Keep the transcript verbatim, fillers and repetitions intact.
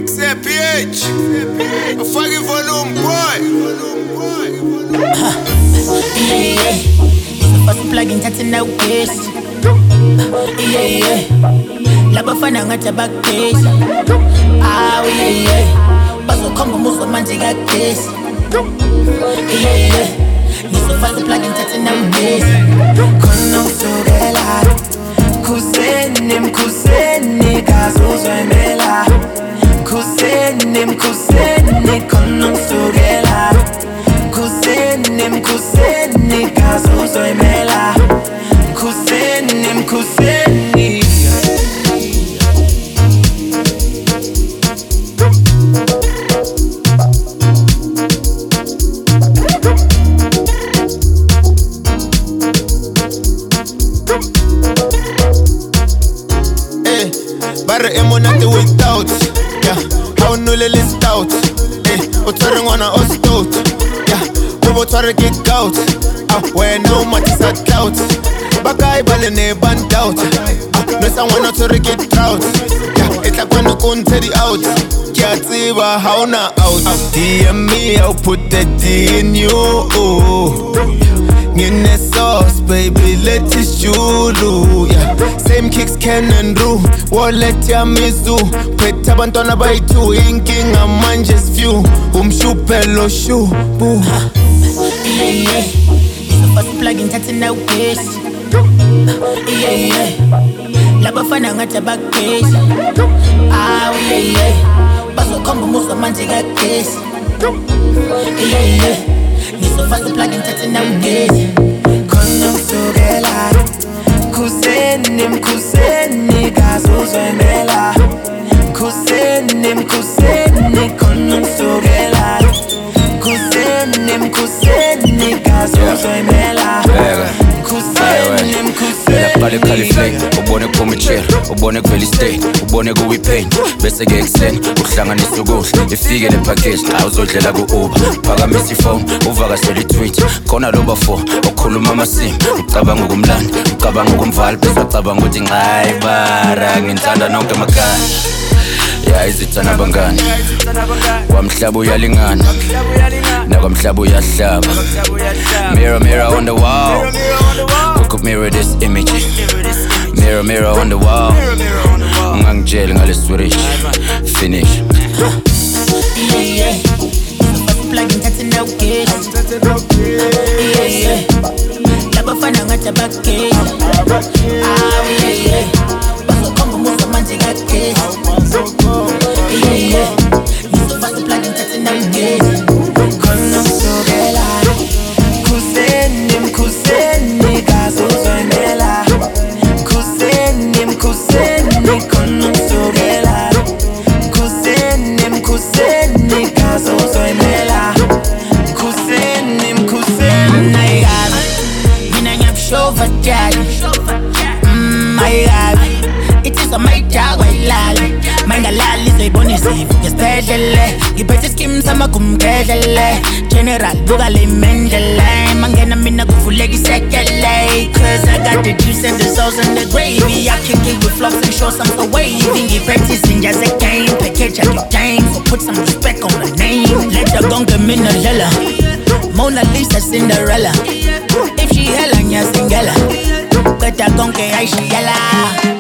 X A P H, a fucking volume boy. Yeah, yeah. First plug in that's in our case. Yeah, yeah. Laba fana ngata back case. Ah, yeah, yeah. Baso combo muso manji got case. Yeah, yeah. Niso first plug in that's in our case. Kono sugela, kuseni mkuseni kazuzwemela. Kuseni mkuseni kono sugela. Kuseni mkuseni kazuzwemela. Kuseni mkuseni. Eh, barre emonate without. Yeah, how no le list out. Eh, utware ngwana ostout. Yeah, ubo tware kick out. Ah, when no much is at clout. Bakai bale ne band out. Ah, no someone to get trout. Yeah, it's like when you couldn't tell the out. Can't see how na out. D M me, I'll put that D in you. In the sauce, baby, let it shulu. Yeah, same kicks can and do. Wallet ya mizu. Pet abantwana by two. Inking a man just few. Um shoe pelo shoe. Boo. Yeah, yeah. First plug in that's in our case. Yeah, yeah. Laba fana ngata back case. Ah, yeah, yeah. Baso combo muso manji got case. Yeah, yeah. Niso first plug in that's in our case. Kono sugela, kuseni mkuseni kazuzwemela. Kuseni mkuseni kono sugela. Kuseni mkuseni kazuzwemela. Kuseni mkuseni. Bale califlate, ubone kumichela, ubone kuvela state, ubone kuwi pain. Bese ke extend, uhlanganisa ukudla, ifike le package, awuzodlela ku Uber. Phakamisa ifone, uvakashela i-tweet. Khona loba four, okhuluma amasim, ucabanga ukumlanda, ucabanga ukumvala, bese ucabanga ukuthi hayi bara, ngithanda nonke emakhaya. Ya izithana abangani, kwamhlaba uyalingana, nakwamhlaba uyahlaba. Mirror, mirror on the wall, who could mirror this image? Mirror, mirror on the wall, ngangijele ngale switch, finish. Yeah, yeah. First plug in that's in our case. Yeah, yeah. Laba fana ngata back case. Ah, yeah, yeah. Baso combo muso manji got case. Yeah, yeah. Niso first plug in that's in our case. Kono sugela, kuseni mkuseni kazuzwemela. Kuseni mkuseni kono sugela. Kuseni mkuseni kazuzwemela. Kuseni mkuseni. My God, mina ngiyabshova daddy. Mm, my God, it is a my dog I lali. Mind alali zoyibona isivu ngesibhedlele. Ngiphethe skim sama kumgedlele. General buka le mendele. Mangena mina kuvuleka isekele. Cause I got the juice and the sauce and the gravy. I kick it with flops and show some so wavy. Ngiphethe izinja ze-game. Package at the game. So put some respect on the name. Let the gonga mina lela. Mona Lisa Cinderella. If she hella nya singela. Kata gonke ay she yella.